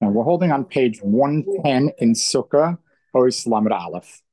Now we're holding on page 110 in Sukkah, or Lamed Aleph.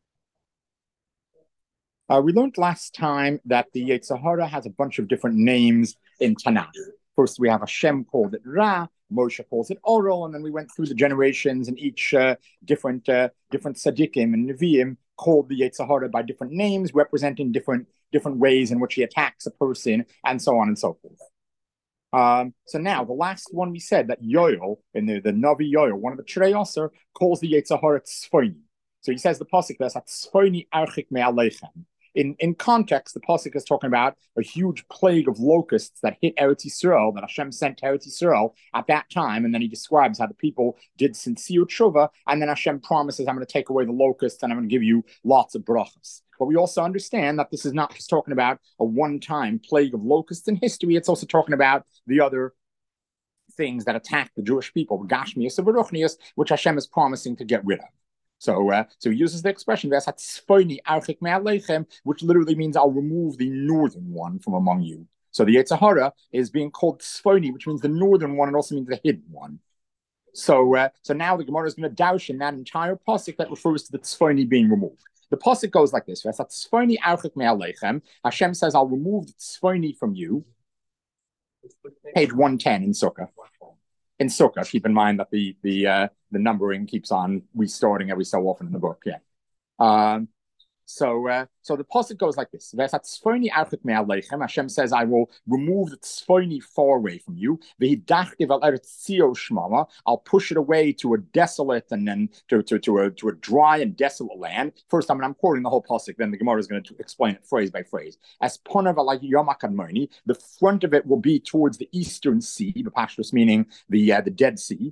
We learned last time that the Yetzer Hara has a bunch of different names in Tanakh. First, we have Hashem called it Ra, Moshe calls it Orel, and then we went through the generations, and each different tzaddikim and neviim called the Yetzer Hara by different names, representing different ways in which he attacks a person, and so on and so forth. So now the last one we said that Yoel in the Navi Yoel, one of the Cherei Aser, calls the Yetzer Hara Tzfoini. So he says the pasuk there, Tzfoini archik me'aleichem. In context, the pasuk is talking about a huge plague of locusts that hit Eretz Yisrael, that Hashem sent to Eretz Yisrael at that time, and then he describes how the people did sincere tshuva, and then Hashem promises, I'm going to take away the locusts and I'm going to give you lots of brachas. But we also understand that this is not just talking about a one-time plague of locusts in history, it's also talking about the other things that attack the Jewish people, Gashmias and Baruchnias, which Hashem is promising to get rid of. So he uses the expression, which literally means I'll remove the northern one from among you. So the Yetzer Hara is being called Tzfoni, which means the northern one, and also means the hidden one. So now the Gemara is going to douche in that entire pasuk that refers to the Tzfoni being removed. The pasuk goes like this: Hashem says, I'll remove the Tzfoni from you. Page 110 in Sukkah. In Sukkah, keep in mind that the numbering keeps on restarting every so often in the book. Yeah. So the pasuk goes like this: Hashem says, "I will remove the tzfoni far away from you. I'll push it away to a desolate and then to a dry and desolate land." First, I'm quoting the whole pasuk. Then the Gemara is going to explain it phrase by phrase. As the front of it will be towards the eastern sea, the Pashtus meaning the Dead Sea.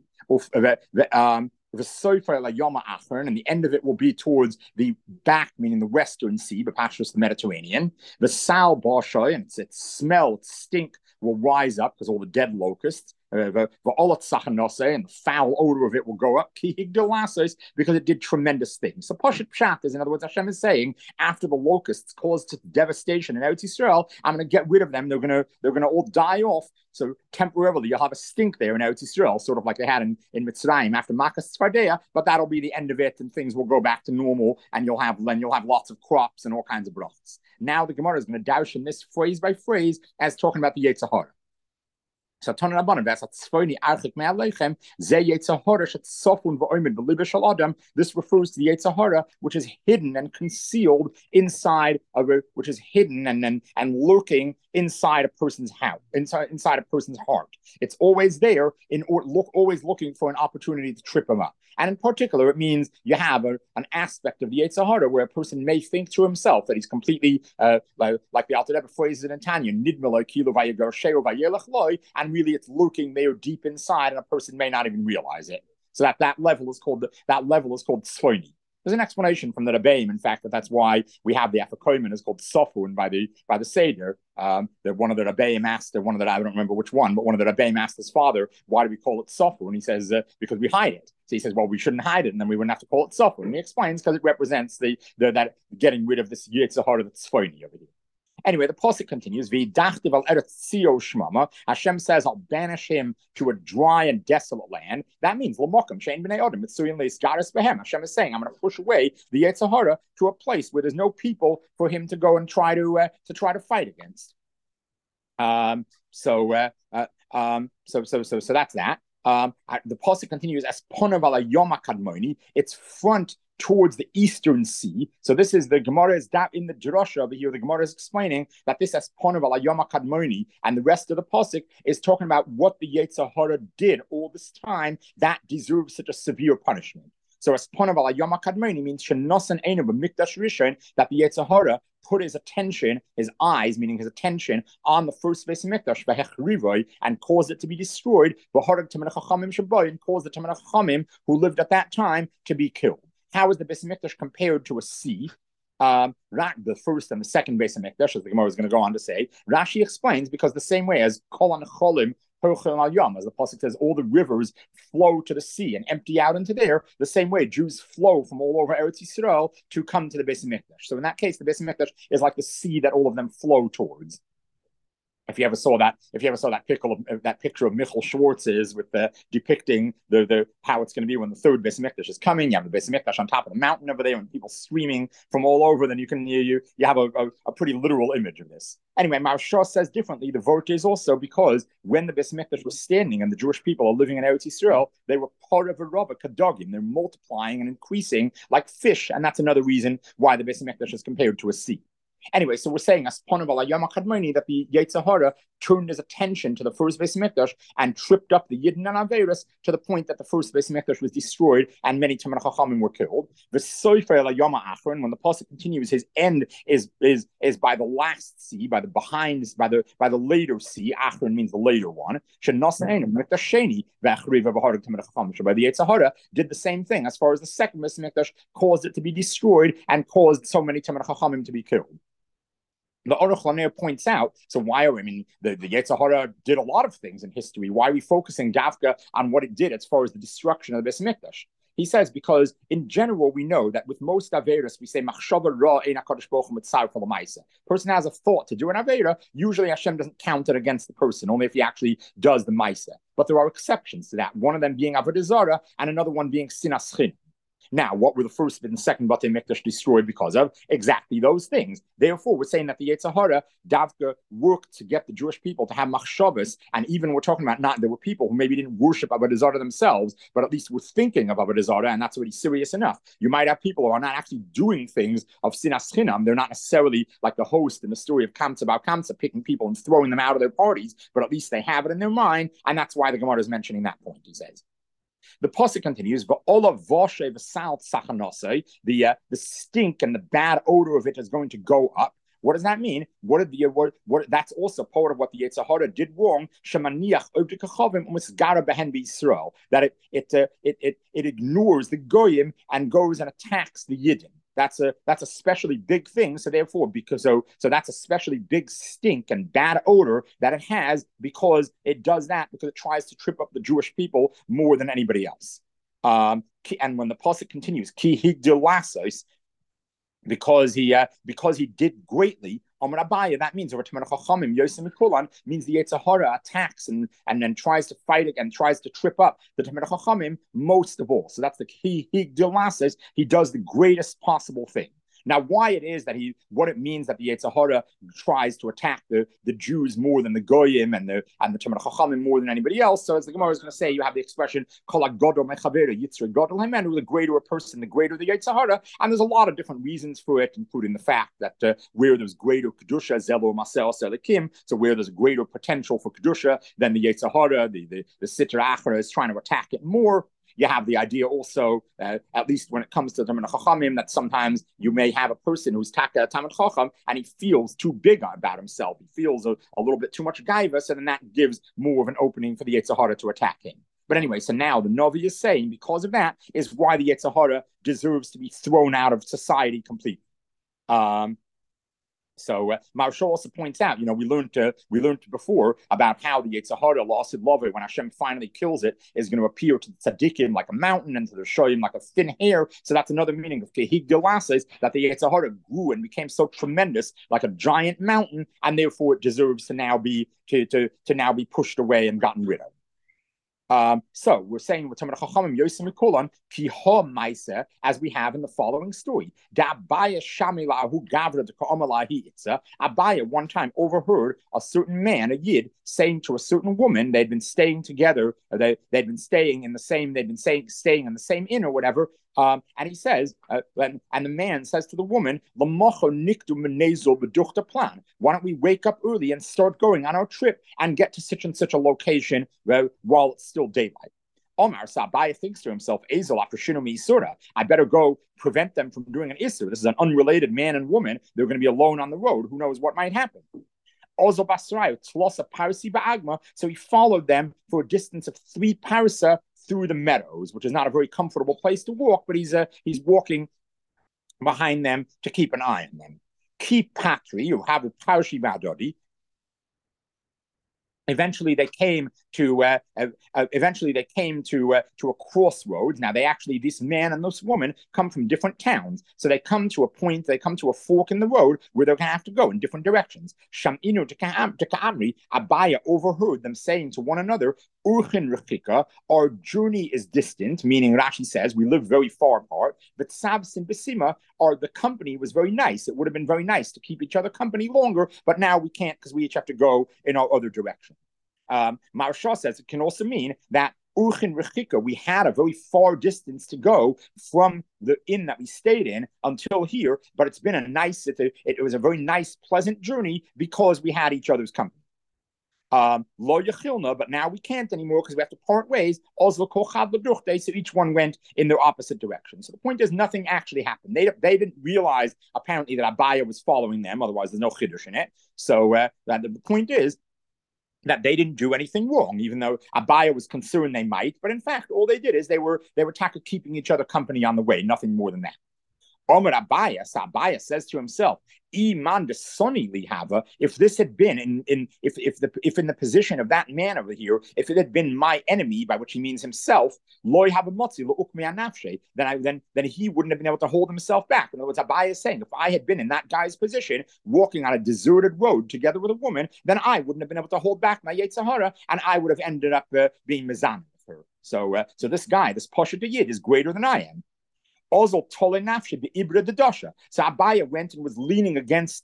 And the end of it will be towards the back, meaning the western sea, but Pashtus the Mediterranean. The Sal Barshay, and its smell, its stink will rise up because all the dead locusts. And the foul odor of it will go up because it did tremendous things. So Poshet Pshat is, in other words, Hashem is saying, after the locusts caused devastation in Eretz Yisrael, I'm going to get rid of them. They're going to all die off. So temporarily, you'll have a stink there in Eretz Yisrael, sort of like they had in Mitzrayim after Makas Tzfardea, but that'll be the end of it, and things will go back to normal, and you'll have lots of crops and all kinds of brachas. Now the Gemara is going to douche in this phrase by phrase as talking about the Yetzer Hara. So this refers to the Yetzer Hara, which is hidden and concealed inside of it, which is hidden and lurking inside a person's house, inside a person's heart. It's always there, always looking for an opportunity to trip him up. And in particular, it means you have an aspect of the Yetzer Hara where a person may think to himself that he's completely, like the Alter Rebbe phrases it in Tanya, and really it's lurking there deep inside, and a person may not even realize it. So that level is called tzfoni. There's an explanation from the Rebbeim, in fact, that's why we have the Afikoyman is called Sofun by the Seder. One of the Rebbeim asked, I don't remember which one, but one of the Rebbeim asked his father, why do we call it Sofun? And he says, because we hide it. So he says, well, we shouldn't hide it, and then we wouldn't have to call it Sofun. And he explains because it represents that getting rid of this Yetzer Hara that's Tzfoni over here. Anyway, the pasuk continues. Hashem says, "I'll banish him to a dry and desolate land." That means l'mokum she'ein b'nei adam mitzuyin le'isgaris behem. Hashem is saying, "I'm going to push away the Yetzer Hara to a place where there's no people for him to go and try to fight against." So that's that. The pasuk continues as ponav ala yom kadmoni. Its front towards the eastern sea. So this is the Gemara is that in the Drasha over here. The Gemara is explaining that this as ponav ala yom kadmoni, and the rest of the pasuk is talking about what the Yetzer Hara did all this time that deserves such a severe punishment. So as ponav ala yom kadmoni means shenosan einu b'mikdash rishon, that the Yetzer Hara put his attention, his eyes, meaning his attention, on the first Beis Hamikdash, and caused it to be destroyed, and caused the Tamei Chachamim who lived at that time to be killed. How is the Beis Hamikdash compared to a sea? The first and the second Beis Hamikdash, as the Gemara is going to go on to say, Rashi explains because the same way as Kol HaNecholim, as the pasuk says, all the rivers flow to the sea and empty out into there. The same way, Jews flow from all over Eretz Yisrael to come to the Beis Hamikdash. So in that case, the Beis Hamikdash is like the sea that all of them flow towards. If you ever saw that picture of Michael Schwartz's with the depicting the how it's going to be when the third Beis Hamikdash is coming, you have the Beis Hamikdash on top of the mountain over there, and people screaming from all over. Then you have a pretty literal image of this. Anyway, Maharsha says differently. The vote is also because when the Beis Hamikdash was standing and the Jewish people are living in Eretz Yisrael, they were part of a Rabba Kadogim. They're multiplying and increasing like fish, and that's another reason why the Beis Hamikdash is compared to a sea. Anyway, so we're saying as that the Yetzer Hara turned his attention to the first Beis Hamikdash and tripped up the Yidden and Averis to the point that the first Beis Hamikdash was destroyed and many Talmidei Chachamim were killed. When the pasuk continues, his end is by the last sea, by the later sea. Achron means the later one. By the Yetzer Hara did the same thing as far as the second Beis Hamikdash caused it to be destroyed and caused so many Talmidei Chachamim to be killed. The Aruch LaNer points out, so why are the Yetzer Hara did a lot of things in history. Why are we focusing Dafka on what it did as far as the destruction of the Beis Hamikdash? He says because in general we know that with most Averas we say Machshava Ra Ein HaKadosh Baruch Hu Mitzar Kol HaMaisa. Person has a thought to do an Avera, usually Hashem doesn't count it against the person, only if he actually does the Maisa. But there are exceptions to that, one of them being Avodah Zarah and another one being Sinas Chin. Now, what were the first and second Batei Mikdash destroyed because of? Exactly those things. Therefore, we're saying that the Yetzer Hara, Davka, worked to get the Jewish people to have machshavas, and even we're talking about there were people who maybe didn't worship Avodah Zarah themselves, but at least were thinking of Avodah Zarah, and that's already serious enough. You might have people who are not actually doing things of Sinas Chinam. They're not necessarily like the host in the story of Kamsa about Kamsa, picking people and throwing them out of their parties, but at least they have it in their mind, and that's why the Gemara is mentioning that point, he says. The pasuk continues, the stink and the bad odor of it is going to go up. What does that mean? That's also part of what the Yetzer Hara did wrong. That it ignores the goyim and goes and attacks the yidden. That's a especially big thing. So therefore, so that's a especially big stink and bad odor that it has because it does that because it tries to trip up the Jewish people more than anybody else. And when the pasuk continues, ki higdilasos, because he did greatly. That means means the Yetzer Hara attacks and then tries to fight it and tries to trip up the Talmidei Chachamim most of all. So that's the key. He does the greatest possible thing. Now, why it is that what it means that the Yetzer Hara tries to attack the Jews more than the Goyim and the Talmidei Chachamim more than anybody else. So as the Gemara is going to say, you have the expression Kol HaGadol Mechaveru Yitzra Gadol Hemenu, the greater a person, the greater the Yetzer Hara. And there's a lot of different reasons for it, including the fact that where there's greater Kedusha, Zelo Masel Selikim, so where there's greater potential for Kedusha, then the Yetzer Hara, the Sitra Achra is trying to attack it more. You have the idea also, at least when it comes to Talmidei Chachamim, that sometimes you may have a person who's Taka Talmid Chacham and he feels too big about himself. He feels a little bit too much gaiva, so then that gives more of an opening for the Yetzer Hara to attack him. But anyway, so now the Navi is saying because of that is why the Yetzer Hara deserves to be thrown out of society completely. So Maharsha also points out, we learned before about how the Yetzer Hara, L'Asid Love, when Hashem finally kills it, is going to appear to the tzaddikim like a mountain and to the shoyim like a thin hair. So that's another meaning of Kehig Gelasses, that the Yetzer Hara grew and became so tremendous, like a giant mountain, and therefore it deserves to now be pushed away and gotten rid of. So we're saying with Talmidei Chachamim Yosem Mikolan Ki Ha Maisa, as we have in the following story. Abaya Shamilahu Gavra de Ka'amalahi Itza. Abaya one time overheard a certain man, a Yid, saying to a certain woman, they'd been staying together, they'd been staying in the same inn or whatever. And he says, and the man says to the woman, why don't we wake up early and start going on our trip and get to such and such a location while it's still daylight? Omar Sabaya thinks to himself, I better go prevent them from doing an Isur. This is an unrelated man and woman. They're going to be alone on the road. Who knows what might happen? So he followed them for a distance of 3 parsa through the meadows, which is not a very comfortable place to walk, but he's walking behind them to keep an eye on them. Ki patri, you have a parshi vadodi. eventually they came to a crossroads. Now this man and this woman come from different towns, so they come to a fork in the road where they're going to have to go in different directions. Shaminu to Amri, Abaya overheard them saying to one another, Urchin Rechika, our journey is distant, meaning Rashi says we live very far apart. But Sabsin Besima, the company was very nice. It would have been very nice to keep each other company longer, but now we can't because we each have to go in our other direction. Maharsha says it can also mean that Urchin Rechika, we had a very far distance to go from the inn that we stayed in until here, but it's been it was a very nice, pleasant journey because we had each other's company. Lo yachilna, but now we can't anymore because we have to part ways. So each one went in their opposite direction. So the point is, nothing actually happened. They didn't realize apparently that Abaya was following them. Otherwise, there's no chiddush in it. So the point is that they didn't do anything wrong, even though Abaya was concerned they might. But in fact, all they did is they were keeping each other company on the way, nothing more than that. Omer Abaya, so Abaya says to himself, Iman de Soni Lihava, if this had been in the position of that man over here, if it had been my enemy, by which he means himself, Loy Havamotzi, then he wouldn't have been able to hold himself back. In other words, Abaya is saying, if I had been in that guy's position, walking on a deserted road together with a woman, then I wouldn't have been able to hold back my Yetzer Hara, and I would have ended up being mezan with her. So this guy, this Pasha Yid, is greater than I am. Also, Tolenafshi the Ibra the Dasha. So Abaya went and was leaning against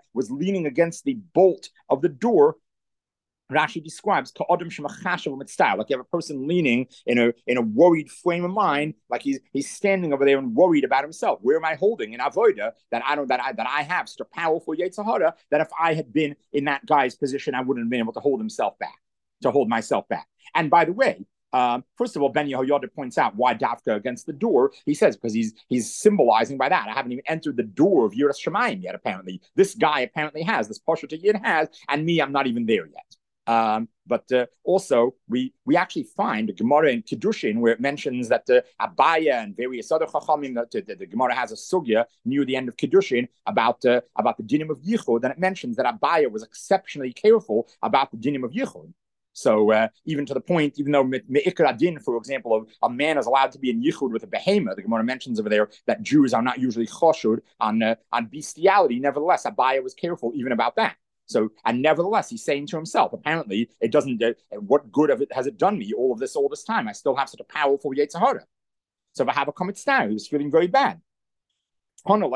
the bolt of the door. Rashi describes like you have a person leaning in a worried frame of mind, like he's standing over there and worried about himself. Where am I holding an avoda that I have such a powerful Yetzer Hara that if I had been in that guy's position, I wouldn't have been able to hold myself back. And by the way, first of all, Ben Yehoyada points out why Dafka against the door. He says because he's symbolizing by that. I haven't even entered the door of Yiras Shamayim yet. Apparently, this guy apparently has this Pasha Yid has, and me, I'm not even there yet. But also, we actually find a Gemara in Kiddushin where it mentions that Abaya and various other Chachamim, the Gemara has a sugya near the end of Kiddushin about the dinim of Yichud, and it mentions that Abaya was exceptionally careful about the dinim of Yichud. So even to the point, even though Me'ikar Adin, for example, of a man is allowed to be in Yichud with a behemoth, the Gemara mentions over there that Jews are not usually choshud on bestiality. Nevertheless, Abaya was careful even about that. So, and nevertheless, he's saying to himself, apparently, it doesn't. What good of it has it done me all this time? I still have such a powerful Yetzer Hara. So, Vahava Kamitz now, he was feeling very bad. Until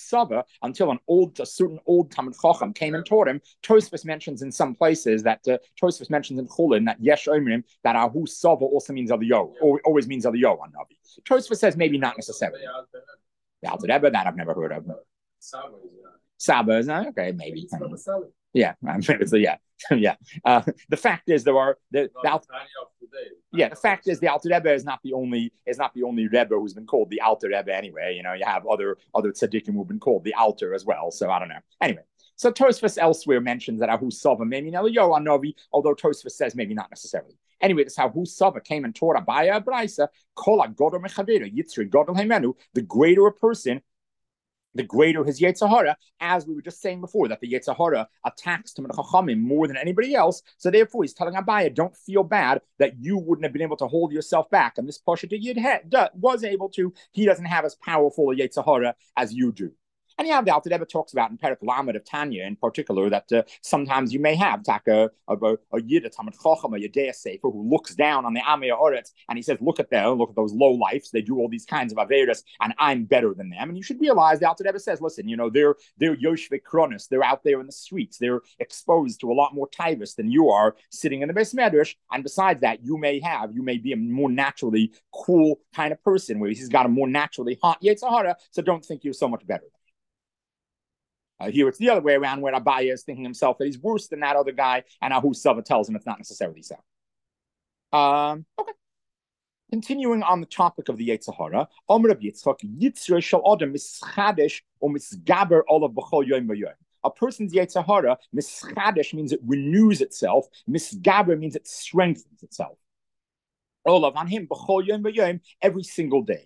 a certain old Talmid Chacham came and taught him. Tosfos mentions in some places that Tosfos mentions in Chulin that Yesh Omrim that Ahu Sava also means Eliyahu, or always means Eliyahu on Navi. Tosfos says maybe not necessarily. The Alter Rebbe, that I've never heard of. Saba is not okay, maybe. Yeah, yeah. The fact is the fact is the Alter Rebbe is not the only Rebbe who's been called the Alter Rebbe anyway. You have other tzaddikim who've been called the Alter as well. So I don't know. Anyway, so Tosfos elsewhere mentions that Ahu Sava maybe Eliyahu on Novi, although Tosfos says maybe not necessarily. Anyway, this is how Ahu Sava came and taught Abaya Braisa, Kol HaGodol Mechaveru, Yitzri Godol Hemenu, the greater a person, the greater his Yetzer Hara, as we were just saying before, that the Yetzer Hara attacks Talmid Chachamim more than anybody else. So therefore, he's telling Abaya, don't feel bad that you wouldn't have been able to hold yourself back. And this Pasha Yid was able to. He doesn't have as powerful a Yetzer Hara as you do. And the Alter Rebbe talks about in Perek Lamed of Tanya in particular that sometimes you may have a Yid, a Talmid Chacham, a Yedei Sefer who looks down on the Amei Haaretz and he says, look at those low lifes. They do all these kinds of Averis and I'm better than them. And you should realize the Alter Rebbe says, listen, they're Yoshvei Kronos. They're out there in the streets. They're exposed to a lot more Taivas than you are sitting in the Beis Medrash. And besides that, you may be a more naturally cool kind of person where he's got a more naturally hot Yetzer Hara. So don't think you're so much better. Here it's the other way around, where Abaya is thinking himself that he's worse than that other guy, and Ahu Sava tells him it's not necessarily so. Okay. Continuing on the topic of the Yetzer Hara, Omer Reb Yitzchak, Yitzrei shel Adam mischadesh or misgaber olav b'chol yom v'yom. A person's Yetzer Hara, mischadesh means it renews itself, misgaber means it strengthens itself. Olav on him b'chol yom v'yom, every single day.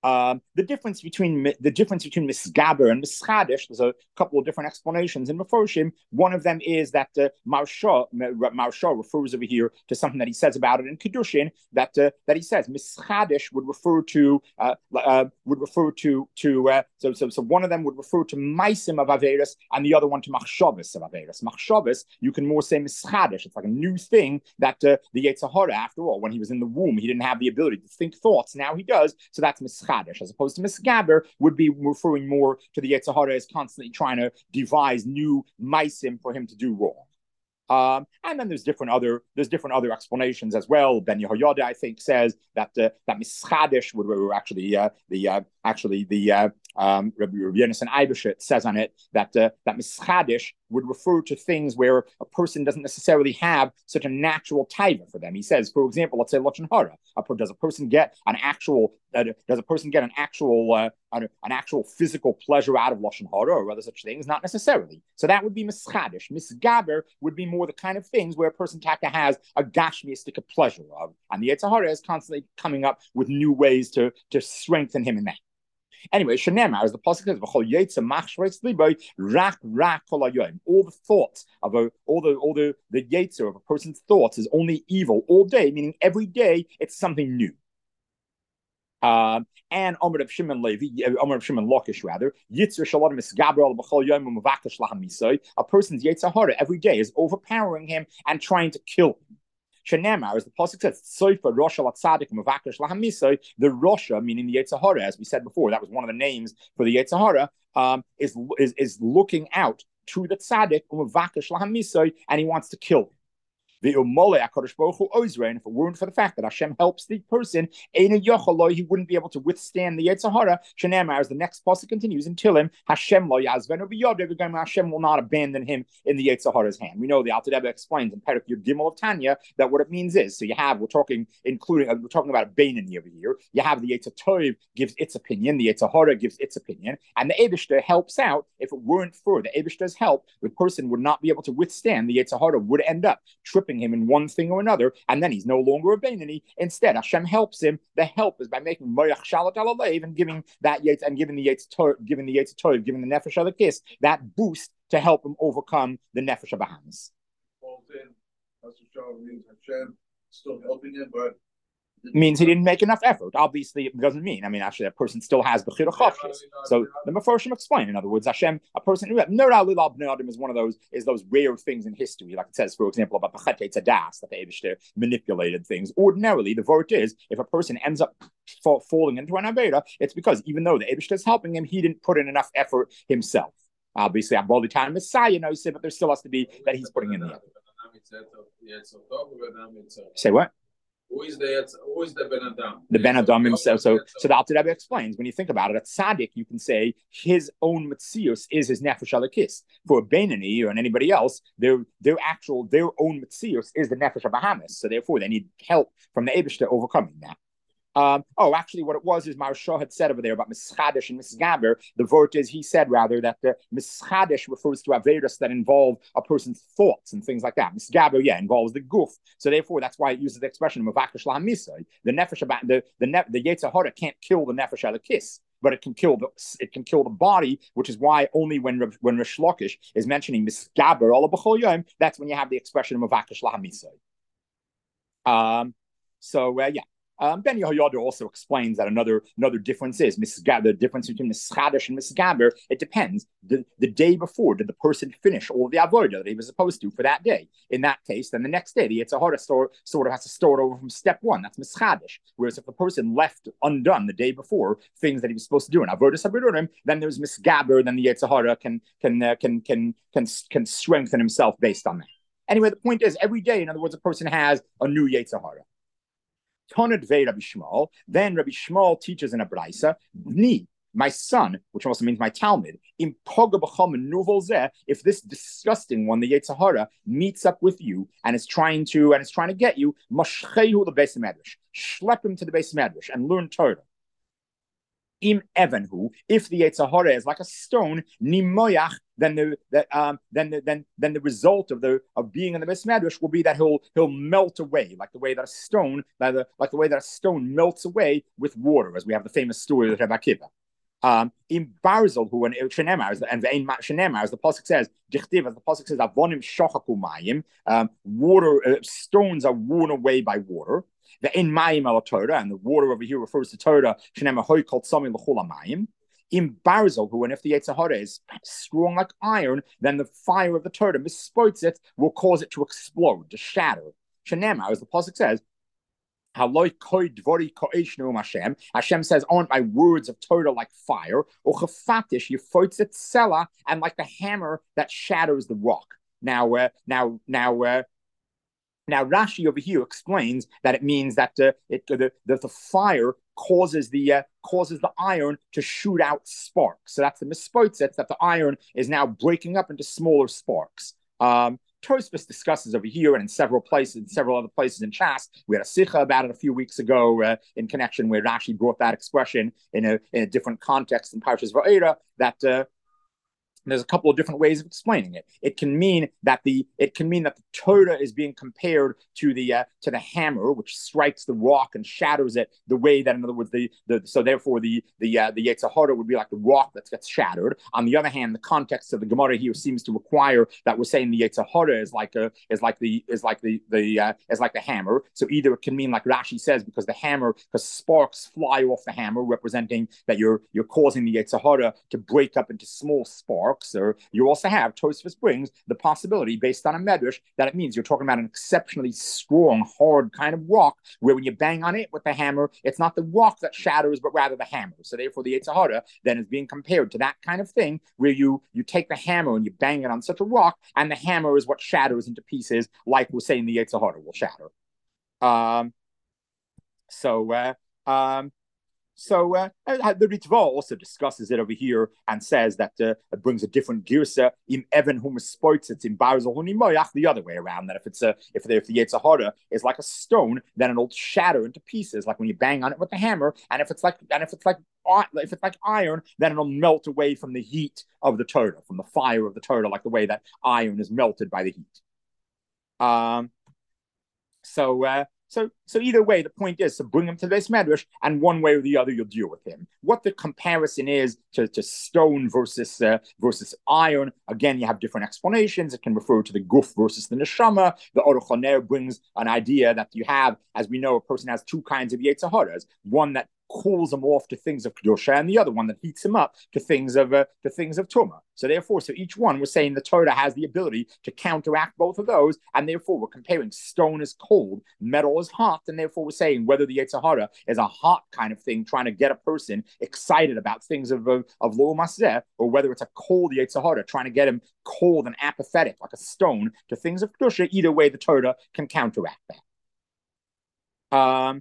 The difference between misgaber and mischadish, there's a couple of different explanations in Meforshim. One of them is that Marsha refers over here to something that he says about it in Kiddushin, that he says mischadish would refer to so one of them would refer to maisim of averis and the other one to machshavas of averis. Machshavas, you can more say mischadish. It's like a new thing that the Yetzer Hara, after all, when he was in the womb, he didn't have the ability to think thoughts. Now he does, so that's mischadish, as opposed to misgaber would be referring more to the Yetzer Hara as constantly trying to devise new maisim for him to do wrong. And then there's different other explanations as well. Ben Yehoyada, I think, says that that mischadish would actually Rabbi Yonasan Eibeshet says on it that that mischadish would refer to things where a person doesn't necessarily have such a natural taiva for them. He says, for example, let's say lashon hara. Does a person get an actual physical pleasure out of lashon hara or other such things? Not necessarily. So that would be mischadish. Misgaber would be more the kind of things where a person taka has a gashmiistic pleasure of, and the Yetzer Hara is constantly coming up with new ways to strengthen him in that. Anyway, Shenemar, as the pasuk says, all the thoughts of the yetzer of a person's thoughts is only evil all day, meaning every day it's something new. And Amr of Shimon Lakish, rather, Yitzur Shalom is Gabriel B'chol Yom Mavakish Lahamisoi. A person's Yetzer Hara every day is overpowering him and trying to kill him. Shenemar, as the pasuk says, Soifa Rosha Latzadik Mavakish Lahamisoi. The Rosha, meaning the Yetzer Hara, as we said before, that was one of the names for the Yetzer Hara, is looking out to the tzaddik Mavakish Lahamisoi, and he wants to kill him. And if it weren't for the fact that Hashem helps the person, he wouldn't be able to withstand the Yetzer Hara. Shenemar, as the next pasuk continues in Tilim, Hashem will not abandon him in the Yetzer Hara's hand. We know the Alter Rebbe explains in Perek Yud Gimel of Tanya that what it means is, so we're talking about a Beinani over here. You have the Yetzer Tov gives its opinion, the Yetzer Hara gives its opinion, and the Eibishter helps out. If it weren't for the Eibishter's help, the person would not be able to withstand. The Yetzer Hara would end up tripping him in one thing or another, and then he's no longer a Beinani. Instead, Hashem helps him. The help is by making Moyach Shalat Alalev and giving that Yetz and giving the Yetzer Tov, giving the Nefesh Alakis that boost to help him overcome the Nefesh Bahamas. Hashem still helping him, but means he didn't make enough effort. Obviously, it doesn't mean. Actually, that person still has the Bechira Chofshis. So the Meforshim explain. In other words, Hashem, a person who Nora Lilab Bnei is one of those rare things in history. Like it says, for example, about Bachet Tzadas, that the Eibishter manipulated things. Ordinarily, the word is if a person ends up falling into an Aveda, it's because even though the Eibishter is helping him, he didn't put in enough effort himself. Obviously, Aboli Time Messiah knows it, but there still has to be that he's putting in the effort. Say what? Who is the Ben Adam? The Ben Adam himself. So the Alter Rebbe explains, when you think about it, a tzaddik, you can say his own metzius is his nefesh alakis. For a Beinani or anybody else, their own metzius is the nefesh Bahamas. So therefore, they need help from the Eibishter overcoming that. Actually, what it was is Marsha had said over there about Mischadish and Misgaber. The vort is, he said rather that the Mischadish refers to Averis that involve a person's thoughts and things like that. Misgaber, involves the guf. So therefore, that's why it uses the expression Mavakish Lahamisai. The Nefesh, the Yetzer Hara can't kill the Nefesh Alakis, but it can kill the body, which is why only when Rish Lakish is mentioning Misgaber all b'chol yom, that's when you have the expression Mavakish Lahamisai. Ben Yehoyada also explains that another difference is the difference between Mischadish and Misgaber. It depends. The day before, did the person finish all of the avodah that he was supposed to for that day? In that case, then the next day, the Yetzer Hara sort of has to start over from step one. That's Mischadish. Whereas if the person left undone the day before things that he was supposed to do in avodah sabirurim, then there's Misgaber. Then the Yetzer Hara can strengthen himself based on that. Anyway, the point is, every day, in other words, a person has a new Yetzer Hara. Toned ve Rabbi Shmuel. Then Rabbi Shmuel teaches in a brayso, Bni, my son, which also means my Talmud, if this disgusting one, the Yetzer Hara, meets up with you and is trying to get you, mashchehu the Beis Medrash, schlep him to the Beis Medrash and learn Torah. Im Evanhu, if the Yetzer Hara is like a stone, nimoyach, then the result of being in the Beis Medrash will be that he'll melt away, like the way that a stone, like the way that a stone melts away with water, as we have the famous story of Rebbe Akiva. In Barzel, who and Shenemar, and Ve'ein Shenemar, as the pasuk says, Dichtiv, as the pasuk says, Avonim shochaku mayim, water, stones are worn away by water. Ve'ein mayim al Torah, and the water over here refers to Torah. Shenemar hoy kol tzami l'chol mayim. In Barzel, who and if the Yetzer Hara is strong like iron, then the fire of the Torah mispoits it, will cause it to explode, to shatter. Shenemar, as the pasuk says, Hashem says, aren't my words of Torah like fire? And like the hammer that shatters the rock. Now Rashi over here explains that it means that the fire causes the iron to shoot out sparks. So that's the mispoitzet, that the iron is now breaking up into smaller sparks. Tosfos discusses over here and in several other places in Shas. We had a sicha about it a few weeks ago in connection where Rashi brought that expression in a different context in Parshas Va'era, that there's a couple of different ways of explaining it. It can mean that the Torah is being compared to the hammer, which strikes the rock and shatters it. The way that, in other words, so therefore the Yetzer Hara would be like the rock that gets shattered. On the other hand, the context of the Gemara here seems to require that we're saying the Yetzer Hara is like the hammer. So either it can mean like Rashi says, because sparks fly off the hammer, representing that you're causing the Yetzer Hara to break up into small sparks. Or you also have, Tosfos brings the possibility based on a medrash that it means you're talking about an exceptionally strong, hard kind of rock where when you bang on it with the hammer, it's not the rock that shatters, but rather the hammer. So therefore the Yetzer Hara then is being compared to that kind of thing where you take the hammer and you bang it on such a rock, and the hammer is what shatters into pieces, like we're saying the Yetzer Hara will shatter. So the Ritva also discusses it over here and says that it brings a different girsa. Im even whom spoits it's in Barzel hunimoyach, the other way around. That if the Yetzer Hara is like a stone, then it'll shatter into pieces, like when you bang on it with the hammer. And if it's like iron, then it'll melt away from the heat of the Torah, from the fire of the Torah, like the way that iron is melted by the heat. So either way, the point is to bring him to this medrash, and one way or the other, you'll deal with him. What the comparison is to stone versus iron, again, you have different explanations. It can refer to the guf versus the neshama. The Aruch HaNer brings an idea that you have, as we know, a person has two kinds of Yetzer Haras. One that cools him off to things of kedusha, and the other one that heats him up to things of tumah. So therefore, each one, we're saying the Torah has the ability to counteract both of those, and therefore we're comparing stone is cold, metal is hot, and therefore we're saying whether the Yetzer Hara is a hot kind of thing trying to get a person excited about things of lo maseh, or whether it's a cold Yetzer Hara trying to get him cold and apathetic like a stone to things of kedusha. Either way, the Torah can counteract that.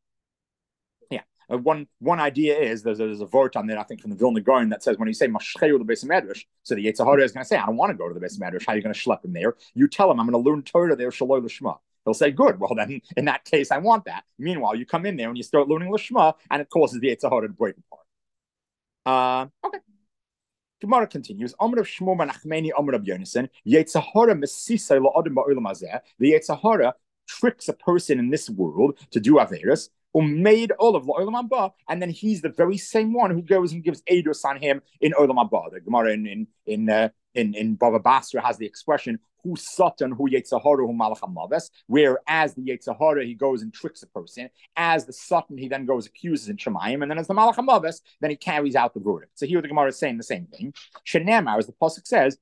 One idea is there's a vort on there, I think, from the Vilna Gaon that says when you say Mashcheu the Beis Medrash, so the Yetzer Hara is going to say, I don't want to go to the Beis Medrash. How are you going to schlep him there? You tell him I'm going to learn Torah there, Shaloi L'Shma. He'll say, good. Well, then in that case, I want that. Meanwhile, you come in there and you start learning L'Shma, and it causes the Yetzer Hara to break apart. Okay. Gemara continues. Amr of Shmuel ben Achmeni, Amr of Yonason, Yetzer Hara mesisai la'adam ba'olam hazeh. The Yetzer Hara tricks a person in this world to do averos, made Olav Olam Haba, and then he's the very same one who goes and gives Eidos on him in Olam Haba. The Gemara in Bava Basra has the expression "Hu Satan, Hu Yetzer Hara, Hu Malach HaMaves," where as the Yetzer Hara he goes and tricks a person, as the Satan he then goes accuses in Shemayim, and then as the Malach HaMaves then he carries out the verdict. So here the Gemara is saying the same thing. Shenemar, as the pasuk says,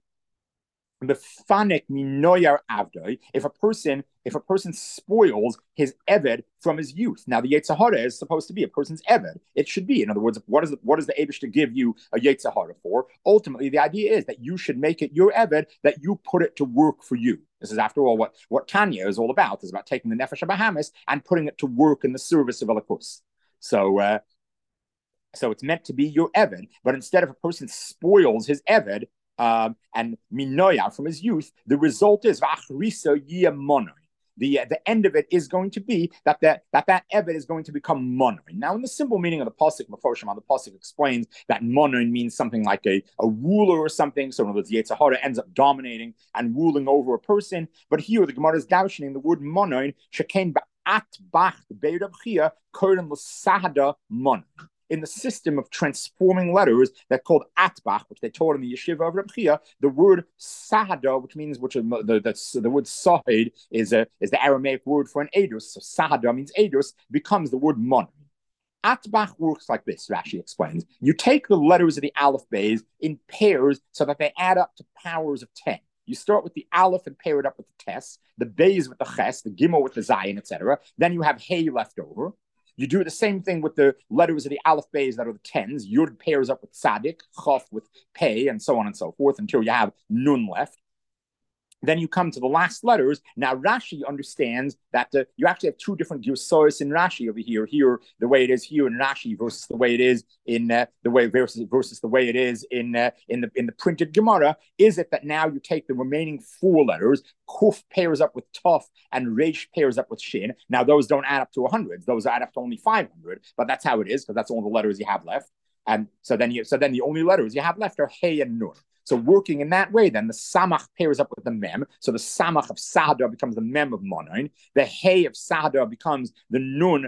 if a person spoils his eved from his youth. Now the Yetzer Hara is supposed to be a person's eved. It should be, in other words, what is the Eibush to give you a Yetzer Hara for? Ultimately, the idea is that you should make it your eved, that you put it to work for you. This is, after all, what Tanya is all about. It's about taking the Nefesh HaBahamis and putting it to work in the service of Elikus. So it's meant to be your eved, but instead, if a person spoils his eved, and minoya from his youth, the result is v'achrisa yiyamonoi. the end of it is going to be that Eved is going to become monoin. Now, in the simple meaning of the pasuk, the pasuk explains that monoin means something like a ruler or something. So in other words, Yetzer Hara ends up dominating and ruling over a person. But here, the Gemara is dashing the word monoin shekain ba'at bach be'ed abchia koden l'sahada monoin. In the system of transforming letters that called atbach, which they taught in the yeshiva of Reb Chia, the word sahada, which the word sahid is the Aramaic word for an edus. So sahada means edus, becomes the word mon. Atbach works like this, Rashi explains. You take the letters of the aleph beis in pairs so that they add up to powers of 10. You start with the aleph and pair it up with the tes, the beis with the ches, the gimel with the zayin, etc. Then you have hey left over. You do the same thing with the letters of the aleph beis that are the tens. Yud pairs up with tzaddik, chaf with pei, and so on and so forth until you have nun left. Then you come to the last letters. Now Rashi understands that you actually have two different girsos in Rashi over here. Here, the way it is here in Rashi versus the way it is in the way it is in the printed Gemara. Is it that now you take the remaining four letters, kuf pairs up with tuf and resh pairs up with shin. Now those don't add up to 100; those add up to only 500. But that's how it is because that's all the letters you have left. And so then the only letters you have left are hey and nun. So working in that way, then the samach pairs up with the mem. So the samach of sahada becomes the mem of monoin. The hey of sahada becomes the nun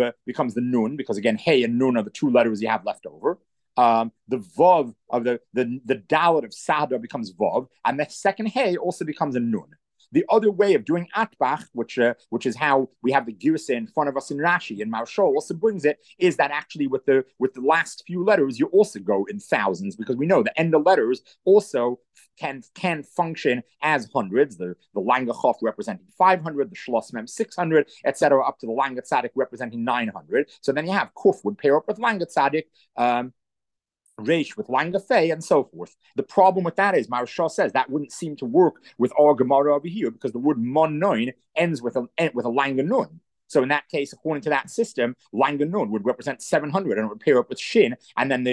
because again hey and nun are the two letters you have left over. The vav of the dalet of sahada becomes vav, and the second hey also becomes a nun. The other way of doing atbach, which is how we have the girsa in front of us in Rashi, and Maharshal also brings it, is that actually with the last few letters you also go in thousands, because we know the end of letters also can function as hundreds. The langa chof representing 500, the shlos mem 600, etc., up to the langa tzaddik representing 900. So then you have kuf would pair up with langa tzaddik. Reish with Langafei and so forth. The problem with that is Maharshal says that wouldn't seem to work with our Gemara over here because the word mon noin ends with a langa nun. So in that case, according to that system, langa nun would represent 700 and it would pair up with shin, and then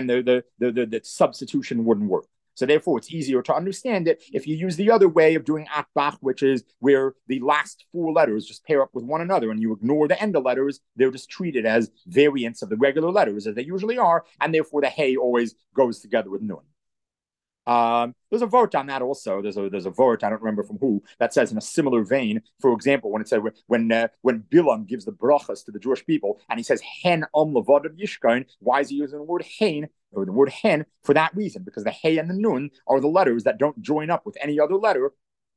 the substitution wouldn't work. So therefore, it's easier to understand it if you use the other way of doing atbach, which is where the last four letters just pair up with one another and you ignore the end of letters. They're just treated as variants of the regular letters as they usually are, and therefore the hey always goes together with nun. There's a vote on that also. There's a vote, I don't remember from who, that says in a similar vein, for example, when it said when Bilam gives the brachas to the Jewish people and he says hen levadav yishkain, why is he using the word hen or the word hen? For that reason, because the hey and the nun are the letters that don't join up with any other letter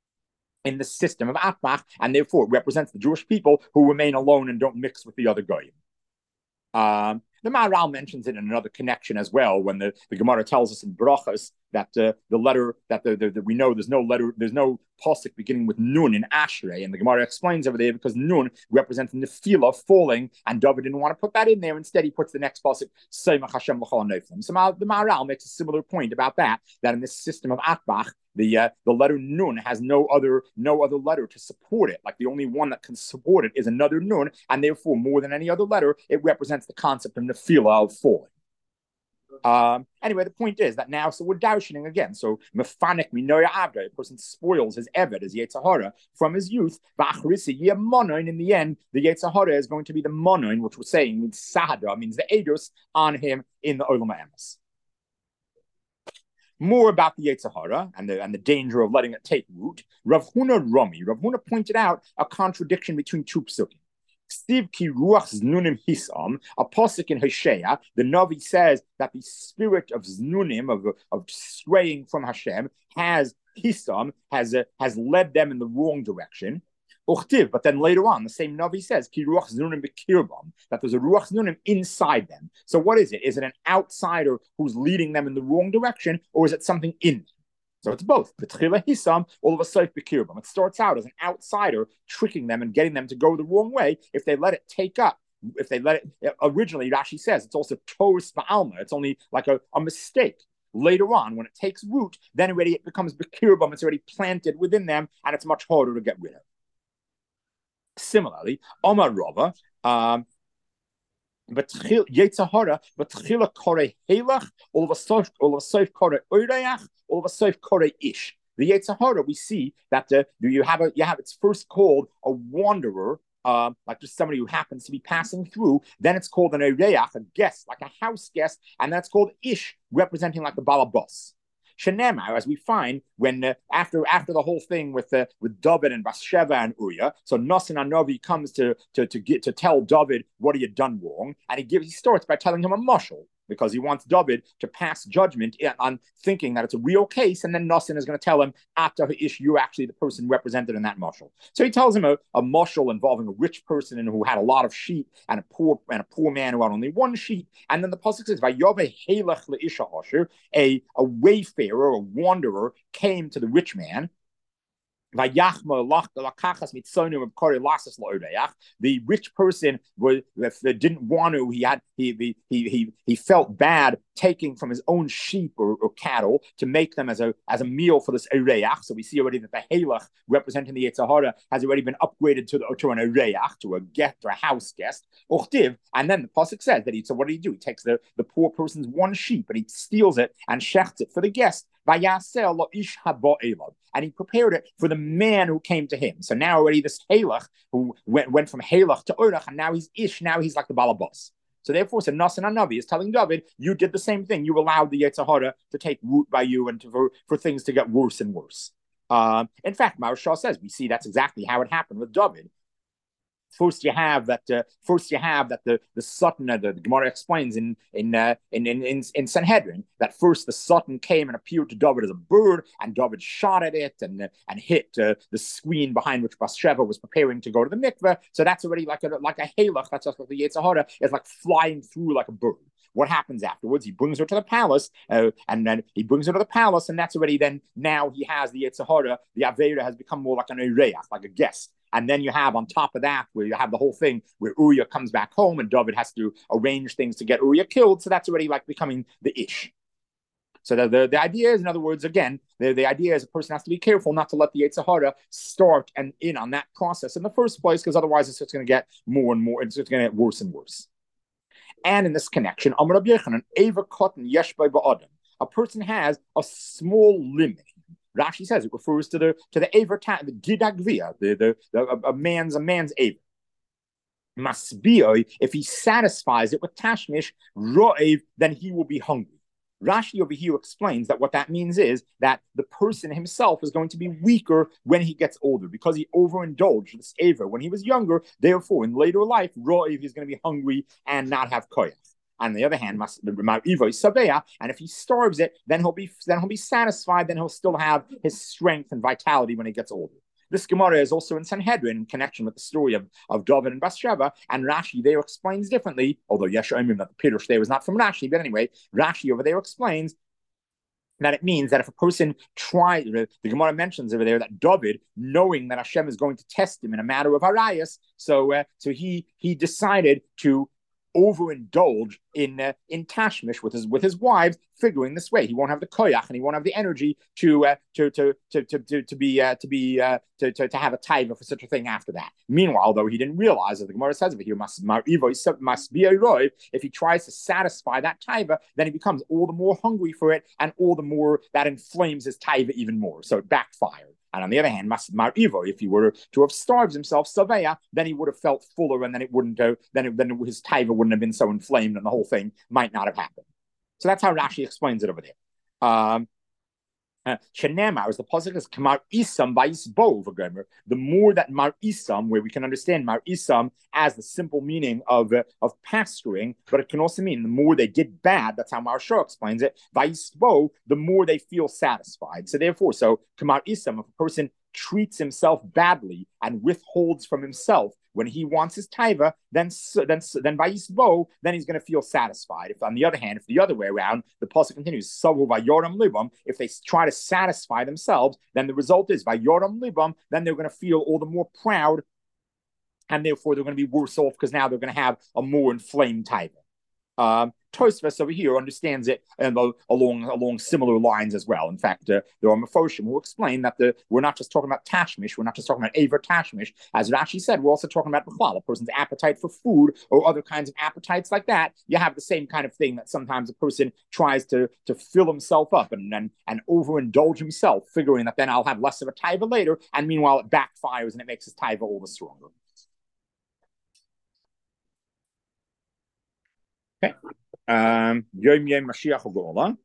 in the system of atmach, and therefore it represents the Jewish people who remain alone and don't mix with the other goyim. The Maharal mentions it in another connection as well when the Gemara tells us in Brachas that the letter that we know there's no pasuk beginning with nun in Ashrei, and the Gemara explains over there because nun represents nefila, falling, and David didn't want to put that in there. Instead, he puts the next pasuk Seimach Hashem l'chol neiflim. So the Maharal makes a similar point about that in this system of atbach, the letter nun has no other letter to support it. Like the only one that can support it is another nun, and therefore more than any other letter, it represents the concept of nefila, of falling. Anyway, the point is that now, so we're darshaning again. So mefanik minoya avda, a person spoils his eved, his Yetzer Hara, from his youth. V'achrisi yeh monoin. In the end, the Yetzer Hara is going to be the monoin, which we're saying means sahada, means the edus on him in the olam ha'emes. More about the Yetzer Hara and the danger of letting it take root. Rav Huna pointed out a contradiction between two psukim. Stiv ki ruach znunim hisam, a pasuk in Hosea, the Navi says that the spirit of znunim, of straying from Hashem, has hisam, has led them in the wrong direction. Uchtiv, but then later on, the same Navi says ki ruach znunim bekirbam, that there's a ruach znunim inside them. So what is it? Is it an outsider who's leading them in the wrong direction, or is it something in them? So it's both. Hisam, all of a sudden, it starts out as an outsider tricking them and getting them to go the wrong way. If they let it take up, originally Rashi says it's also Toris Ba'alma. It's only like a mistake. Later on, when it takes root, then already it becomes Bekirbam. It's already planted within them, and it's much harder to get rid of. Similarly, Omar Rava, but Yetzer Hara, but Tchila Kore Helach, all of a sudden Kore Oreach, all of a sudden Kore Ish. The Yetzer Hara, we see that you have it's first called a wanderer, like just somebody who happens to be passing through. Then it's called an Oreach, a guest, like a house guest, and that's called Ish, representing like the Balabas. Shenemar, as we find when after the whole thing with David and Bathsheba and Uriah, so Nosson Anovi comes to tell David what he had done wrong, and he starts by telling him a mashal, because he wants David to pass judgment on thinking that it's a real case, and then Nosson is going to tell him, after Ish, you're actually the person represented in that mashal. So he tells him a mashal involving a rich person and who had a lot of sheep, and a poor man who had only one sheep. And then the pasuk says, "Vayove helech leisha asher," a wayfarer, a wanderer, came to the rich man. The rich person didn't want to. He felt bad taking from his own sheep or cattle to make them as a meal for this Oreach. So we see already that the Halach representing the Yetzer Hara has already been upgraded to an Oreach, to a guest, or a house guest. And then the pasuk says that so what did he do? He takes the poor person's one sheep and he steals it and shechts it for the guest. And he prepared it for the man who came to him. So now already this Halach, who went from Halach to Orach, and now he's Ish, now he's like the Balabas. So therefore, Nosson Hanavi is telling David, you did the same thing. You allowed the Yetzer Hara to take root by you and for things to get worse and worse. In fact, Maharsha says we see that's exactly how it happened with David. First, you have that. The Satan. The Gemara explains in Sanhedrin that first the Satan came and appeared to David as a bird, and David shot at it and hit the screen behind which Bathsheba was preparing to go to the mikveh. So that's already like a halach. That's just like the Yetzer Hara is like flying through like a bird. What happens afterwards? He brings her to the palace, and then he brings her to the palace, and that's already then. Now he has the Yetzer Hara. The Avera has become more like an Oreach, like a guest. And then you have on top of that, where you have the whole thing where Uriah comes back home and David has to arrange things to get Uriah killed. So that's already like becoming the Ish. So the idea is, in other words, again, the idea is a person has to be careful not to let the Yetzer Hara start and in on that process in the first place, because otherwise it's just going to get more and more, it's just going to get worse and worse. And in this connection, a person has a small limit. Rashi says it refers to the aver, the gidagvia, a man's aver. Masbioi, if he satisfies it with tashmish, ro'ev, then he will be hungry. Rashi over here explains that what that means is that the person himself is going to be weaker when he gets older, because he overindulged this aver when he was younger. Therefore, in later life, ro'ev, he's going to be hungry and not have koyach. On the other hand, and if he starves it, then he'll be satisfied. Then he'll still have his strength and vitality when he gets older. This Gemara is also in Sanhedrin in connection with the story of David and Bathsheba, and Rashi there explains differently. Although Yeshua that the Pirush there was not from Rashi, but anyway, Rashi over there explains that it means that if a person tries, the Gemara mentions over there that David, knowing that Hashem is going to test him in a matter of Arias, so he decided to overindulge in tashmish with his wives, figuring this way he won't have the koyach and he won't have the energy to have a taiva for such a thing after that. Meanwhile, though, he didn't realize, as the Gemara says over here, must be a roiv. If he tries to satisfy that taiva, then he becomes all the more hungry for it, and all the more that inflames his taiva even more. So it backfired. And on the other hand, Marivo, if he were to have starved himself, Saveya, then he would have felt fuller, and then it wouldn't go, then his taiva wouldn't have been so inflamed, and the whole thing might not have happened. So that's how Rashi explains it over there. Shenema, as the pasuk is Kamar Isam by Isbo, the more that Mar Isam, where we can understand Mar Isam as the simple meaning of pasturing, but it can also mean the more they did bad. That's how Maharsha explains it. By Isbo, the more they feel satisfied. So therefore, Kamar Isam, if a person treats himself badly and withholds from himself when he wants his taiva, then by Yisbo, then he's going to feel satisfied. If on the other hand, if the other way around, the pasuk continues, Savu by Yoram Libam, if they try to satisfy themselves, then the result is by Yoram Libam, then they're going to feel all the more proud, and therefore they're going to be worse off because now they're going to have a more inflamed taiva. Tosfos over here understands it along similar lines as well. In fact, there are Mefoshim who explain that we're not just talking about tashmish, we're not just talking about aver tashmish. As Rashi said, we're also talking about a person's appetite for food or other kinds of appetites like that. You have the same kind of thing that sometimes a person tries to fill himself up and overindulge himself, figuring that then I'll have less of a taiva later, and meanwhile it backfires and it makes his taiva all the stronger. Okay. Yom Yom Mashiach Geula.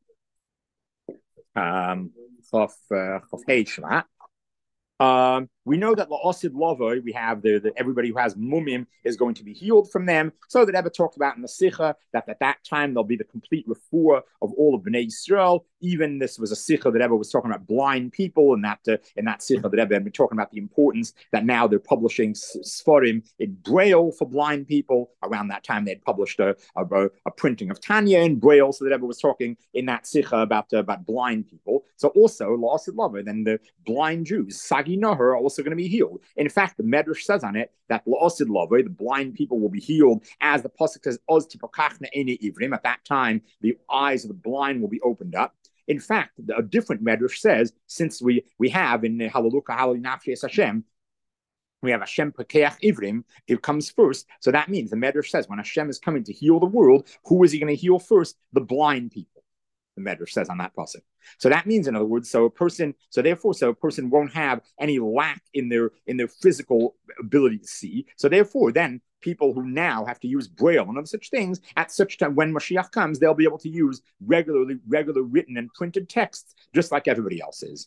Chof Hei Shvat. We know that la'osid lavoi, we have the everybody who has mumim is going to be healed from them. So that Rebbe talked about in the Sikha that at that time there'll be the complete refuah of all of Bnei Yisrael. Even this was a Sikha that Rebbe was talking about blind people, and that Sikha that Rebbe had been talking about the importance that now they're publishing Sfarim in Braille for blind people. Around that time they had published a printing of Tanya in Braille, so that Rebbe was talking in that Sikha about blind people. So also la'osid lavoi, then the blind Jews, Sagi Nahar, are also going to be healed. In fact, the Medrash says on it that la'osid lavoi, the blind people will be healed, as the pasuk says, Oz tipakachna ene ivrim. At that time, the eyes of the blind will be opened up. In fact, a different Medrash says, since we have in Hallelujah, Hallelujah, Nafshi Hashem, we have Hashem Pakeach Ivrim, it comes first. So that means the Medrash says when Hashem is coming to heal the world, who is he going to heal first? The blind people. The Medrash says on that pasuk. So that means, in other words, a person won't have any lack in their physical ability to see. So therefore, then people who now have to use Braille and other such things, at such time when Mashiach comes, they'll be able to use regular written and printed texts, just like everybody else is.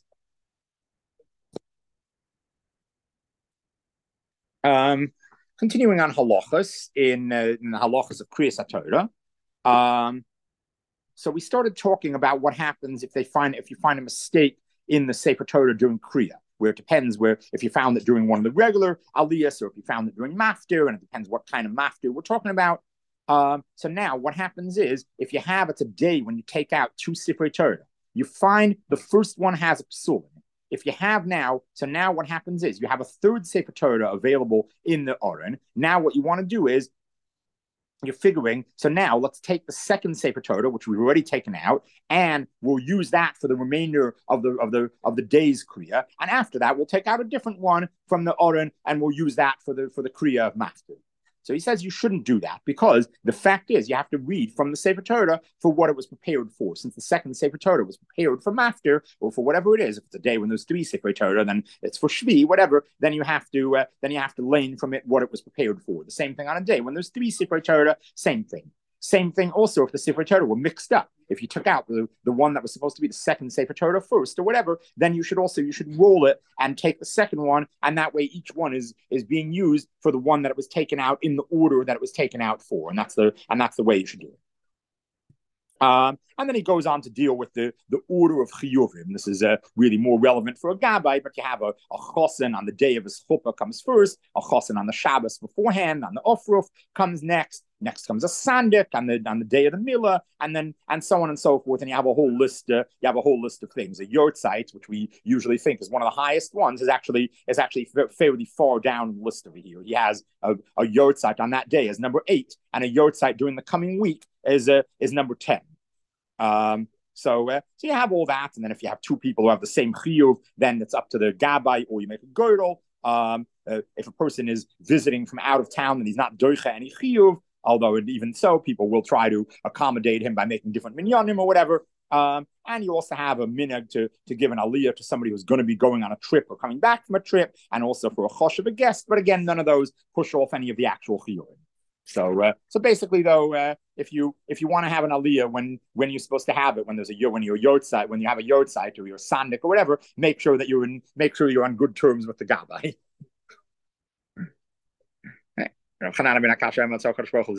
Continuing on halachas in the halachas of Kriyas HaTorah. So we started talking about what happens if you find a mistake in the Sefer Torah during Kriya, where it depends if you found it during one of the regular aliyahs or if you found it during maftir, and it depends what kind of maftir we're talking about. So now what happens is, if it's a day when you take out two Sefer Torah, you find the first one has a psul. If you have now what happens is you have a third Sefer Torah available in the Aron. Now what you want to do is, you're figuring, so now let's take the second Sefer Torah, which we've already taken out, and we'll use that for the remainder of the day's Kriya. And after that, we'll take out a different one from the Aron, and we'll use that for the Kriya of Maftir. So he says you shouldn't do that, because the fact is you have to read from the Sefer Torah for what it was prepared for. Since the second Sefer Torah was prepared for Maftir, or for whatever it is, if it's a day when there's three Sefer Torah, then it's for Shvi, whatever. Then you have to learn from it what it was prepared for. The same thing on a day when there's three Sefer Torah, same thing. Same thing also if the Sefer Torah were mixed up. If you took out the one that was supposed to be the second Sefer Torah first or whatever, then you should roll it and take the second one, and that way each one is being used for the one that it was taken out in the order that it was taken out for, and that's the way you should do it. And then he goes on to deal with the order of chiyuvim. This is really more relevant for a gabbai, but you have a chosin on the day of his chuppah comes first, a chosin on the Shabbos beforehand, on the ofruf comes next. Next comes a sandik on the day of the milah, and so on and so forth. And you have a whole list. Of things. A yortzeit, which we usually think is one of the highest ones, is actually fairly far down the list over here. He has a yortzeit on that day as number 8, and a yortzeit during the coming week is number 10. So you have all that, and then if you have two people who have the same chiyuv, then it's up to the gabbai, or you make a girdle. If a person is visiting from out of town and he's not doicha any chiyuv, although even so, people will try to accommodate him by making different minyanim or whatever. And you also have a minhag to give an aliyah to somebody who's going to be going on a trip or coming back from a trip, and also for a chosh of a guest. But again, none of those push off any of the actual chiyuvim. So basically, though, if you want to have an aliyah when you're supposed to have it, when you're yortzeit, when you have a yortzeit or your sandik or whatever, make sure you're on good terms with the gabbai.